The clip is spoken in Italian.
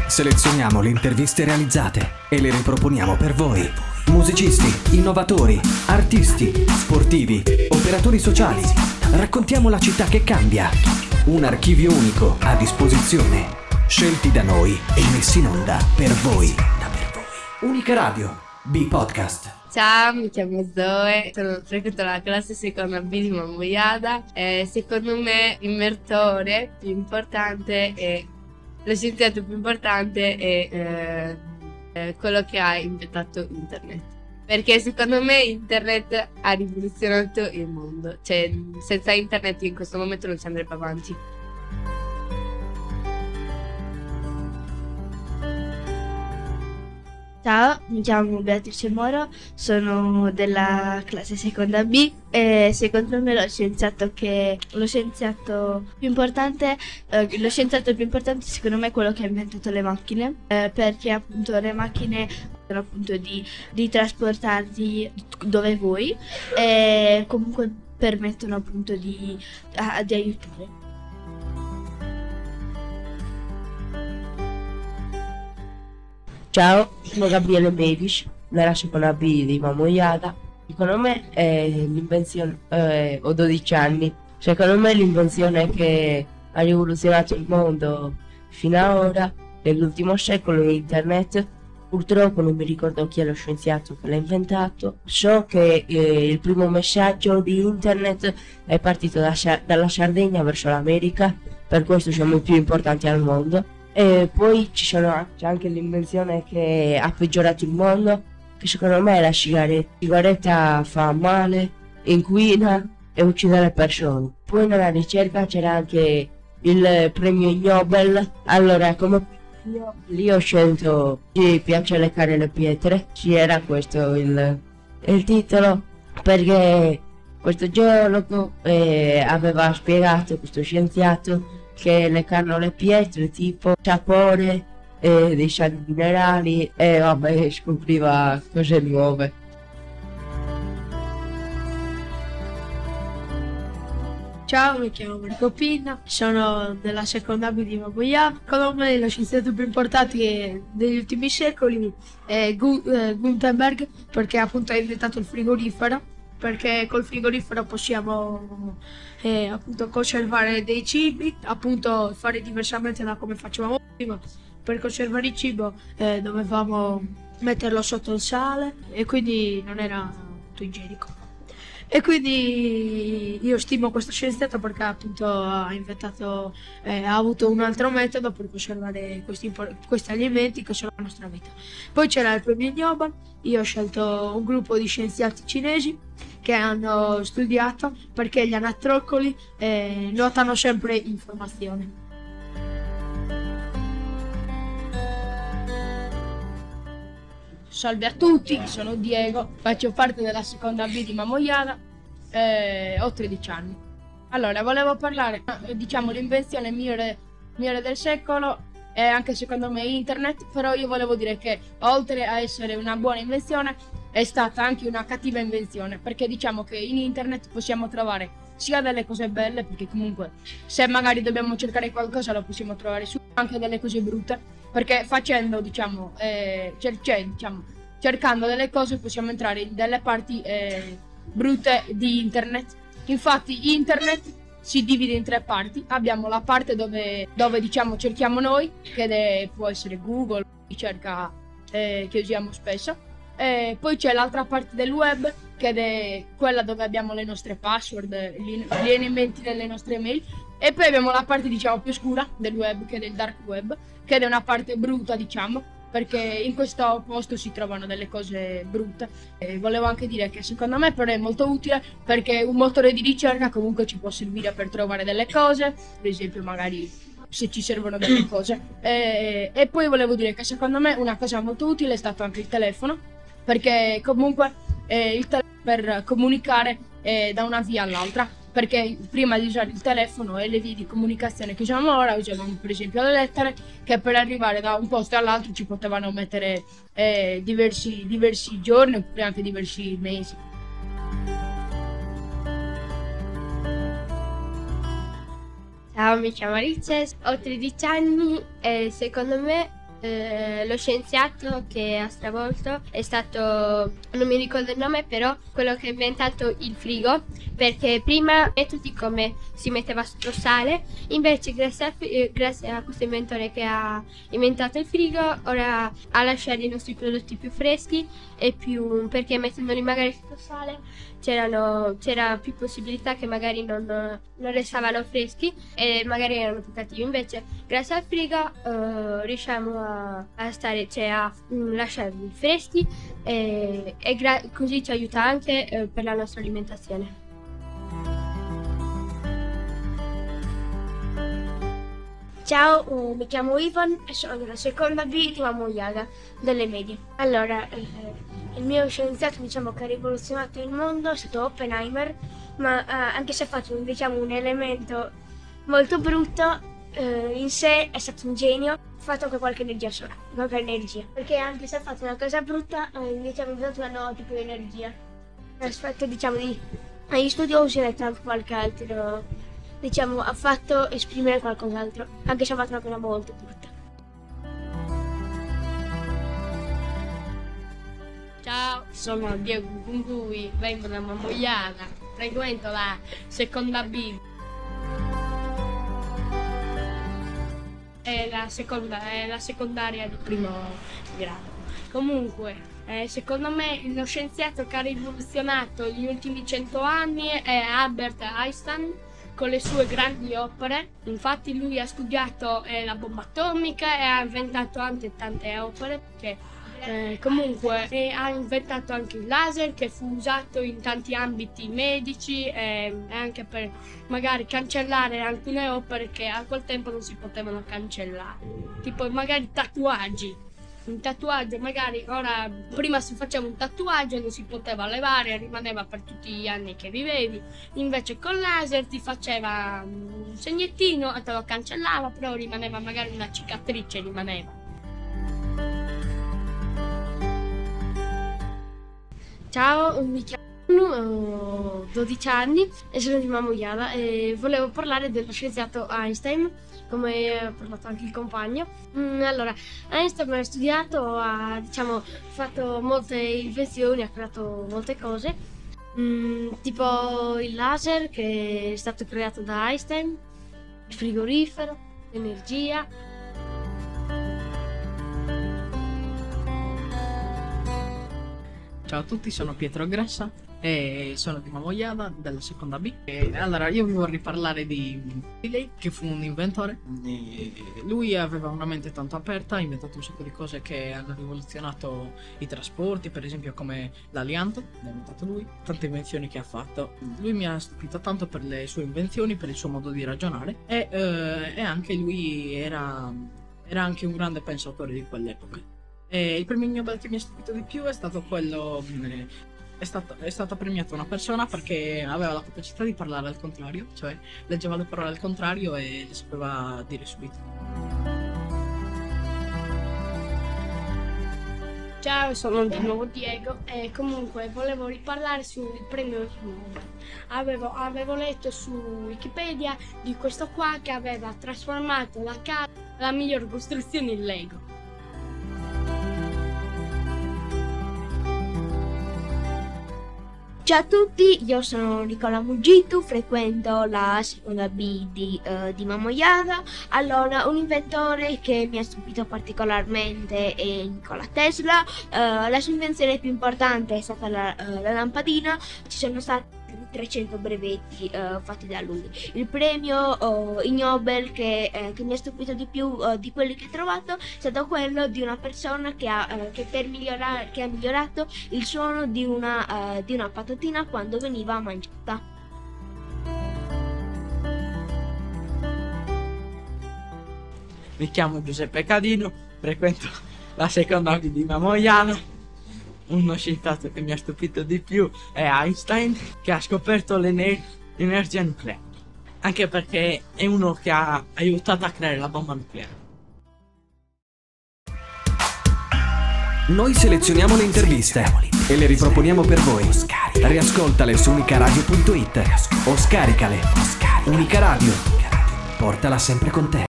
Selezioniamo le interviste realizzate e le riproponiamo per voi. Musicisti, innovatori, artisti, sportivi, operatori sociali. Raccontiamo la città che cambia. Un archivio unico a disposizione. Scelti da noi e messi in onda per voi. Unica Radio, B-Podcast. Ciao, mi chiamo Zoe, frequento la classe seconda B di Mamoiada. Secondo me l'inventore più importante è lo scienziato più importante è quello che ha inventato internet. Perché secondo me internet ha rivoluzionato il mondo. Cioè, senza internet in questo momento non si andrebbe avanti. Ciao, mi chiamo Beatrice Moro, sono della classe seconda B e secondo me lo scienziato più importante secondo me è quello che ha inventato le macchine, perché appunto le macchine permettono appunto di trasportarti dove vuoi e comunque permettono appunto di aiutare. Ciao, sono Gabriele Bevish, nella seconda B di Mamoiada. Secondo me è l'invenzione, ho 12 anni, secondo me l'invenzione che ha rivoluzionato il mondo fino ad ora, nell'ultimo secolo, è internet. Purtroppo non mi ricordo chi è lo scienziato che l'ha inventato. So che il primo messaggio di internet è partito dalla Sardegna verso l'America, per questo siamo i più importanti al mondo. E poi c'è anche l'invenzione che ha peggiorato il mondo, che secondo me è la sigaretta. La sigaretta fa male, inquina e uccide le persone. Poi nella ricerca c'era anche il premio Nobel. Allora, come lì ho scelto Ci piace leccare le pietre. Sì, era questo il titolo, perché questo geologo aveva spiegato, questo scienziato, che leccano le pietre tipo sapore dei sali minerali e vabbè, scopriva cose nuove. Ciao, mi chiamo Marco Pinna, sono della seconda B di Mamoiada. Secondo me lo scienziato più importante degli ultimi secoli è Gutenberg, perché appunto ha inventato il frigorifero, perché col frigorifero possiamo appunto conservare dei cibi, appunto fare diversamente da come facevamo prima. Per conservare il cibo dovevamo metterlo sotto il sale e quindi non era molto igienico. E quindi io stimo questo scienziato perché appunto ha avuto un altro metodo per conservare questi alimenti che sono la nostra vita. Poi c'era il premio Nobel. Io ho scelto un gruppo di scienziati cinesi che hanno studiato perché gli anatroccoli nuotano sempre in formazione. Salve a tutti, sono Diego, faccio parte della seconda B di Mamoiada, ho 13 anni. Allora, volevo parlare, l'invenzione migliore del secolo è anche secondo me internet, però io volevo dire che oltre a essere una buona invenzione è stata anche una cattiva invenzione, perché diciamo che in internet possiamo trovare sia delle cose belle, perché comunque se magari dobbiamo cercare qualcosa lo possiamo trovare su, anche delle cose brutte, perché facendo cercando delle cose possiamo entrare in delle parti brutte di internet. Infatti internet si divide in 3 parti. Abbiamo la parte dove cerchiamo noi, che può essere Google, ricerca che usiamo spesso. Poi c'è l'altra parte del web, che è quella dove abbiamo le nostre password, gli elementi delle nostre mail. E poi abbiamo la parte più scura del web, che è il dark web, che è una parte brutta, perché in questo posto si trovano delle cose brutte. E volevo anche dire che secondo me però è molto utile, perché un motore di ricerca comunque ci può servire per trovare delle cose, per esempio magari se ci servono delle cose. E poi volevo dire che secondo me una cosa molto utile è stato anche il telefono, perché comunque il telefono per comunicare da una via all'altra, perché prima di usare il telefono e le vie di comunicazione che usiamo ora, usavamo per esempio le lettere, che per arrivare da un posto all'altro ci potevano mettere diversi giorni oppure anche diversi mesi. Ciao, mi chiamo Alice, ho 13 anni e secondo me Lo scienziato che ha stravolto è stato, non mi ricordo il nome, però quello che ha inventato il frigo, perché prima metodi come si metteva sotto sale, invece grazie a questo inventore che ha inventato il frigo, ora ha lasciato i nostri prodotti più freschi e più, perché mettendoli magari sotto sale c'era più possibilità che magari non restavano freschi e magari erano più cattivi. Invece grazie al frigo riusciamo a stare, cioè a lasciarli freschi e così ci aiuta anche per la nostra alimentazione. Ciao, mi chiamo Ivan e sono della seconda B di Mamma Iaga, delle medie. Allora, il mio scienziato che ha rivoluzionato il mondo è stato Oppenheimer, ma anche se ha fatto un elemento molto brutto, in sé è stato un genio, ha fatto anche qualche energia sola, perché anche se ha fatto una cosa brutta, ha inventato una nuova tipo di energia. L'aspetto degli studiosi ha detto anche qualche altro, ha fatto esprimere qualcos'altro, anche se ha fatto una cosa molto brutta. Ciao, sono Diego Gungui, vengo da Mamoiana, frequento la seconda B. È la secondaria di primo grado. Comunque, secondo me lo scienziato che ha rivoluzionato gli ultimi 100 anni è Albert Einstein con le sue grandi opere. Infatti lui ha studiato la bomba atomica e ha inventato anche tante opere comunque ha inventato anche il laser, che fu usato in tanti ambiti medici e anche per magari cancellare alcune opere che a quel tempo non si potevano cancellare, tipo magari tatuaggi. Un tatuaggio magari ora, prima si faceva un tatuaggio, non si poteva levare, rimaneva per tutti gli anni che vivevi, invece col laser ti faceva un segnettino e te lo cancellava, però rimaneva magari una cicatrice, rimaneva. Ciao, mi chiamo ho 12 anni e sono di Mamoiana e volevo parlare dello scienziato Einstein, come ha parlato anche il compagno. Allora, Einstein ha studiato, ha fatto molte invenzioni, ha creato molte cose, tipo il laser che è stato creato da Einstein, il frigorifero, l'energia. Ciao a tutti, sono Pietro Grassa e sono di Mamoiana della seconda B. E allora io vi vorrei parlare di lei, che fu un inventore. E lui aveva una mente tanto aperta, ha inventato un sacco di cose che hanno rivoluzionato i trasporti, per esempio come l'alianto, l'ha inventato lui, tante invenzioni che ha fatto. Lui mi ha stupito tanto per le sue invenzioni, per il suo modo di ragionare e anche lui era anche un grande pensatore di quell'epoca. E il premio Nobel che mi ha stupito di più è stato quello. È stata premiata una persona perché aveva la capacità di parlare al contrario, cioè leggeva le parole al contrario e le sapeva dire subito. Ciao, sono di nuovo Diego e comunque volevo riparlare sul premio Nobel. Avevo letto su Wikipedia di questo qua che aveva trasformato la casa nella miglior costruzione in Lego. Ciao a tutti, io sono Nicola Mugitu, frequento la seconda B di Mamoiana. Allora, un inventore che mi ha stupito particolarmente è Nikola Tesla. La sua invenzione più importante è stata la lampadina. Ci sono stati 300 brevetti fatti da lui. Il premio Nobel che mi ha stupito di più di quelli che ho trovato è stato quello di una persona che ha migliorato il suono di una patatina quando veniva mangiata. Mi chiamo Giuseppe Cadino, frequento la seconda B di Mamoiana. Uno scienziato che mi ha stupito di più è Einstein, che ha scoperto l'energia nucleare, anche perché è uno che ha aiutato a creare la bomba nucleare. Noi selezioniamo le interviste e le riproponiamo per voi. Riascoltale su unicaradio.it o scaricale. Unica Radio, portala sempre con te.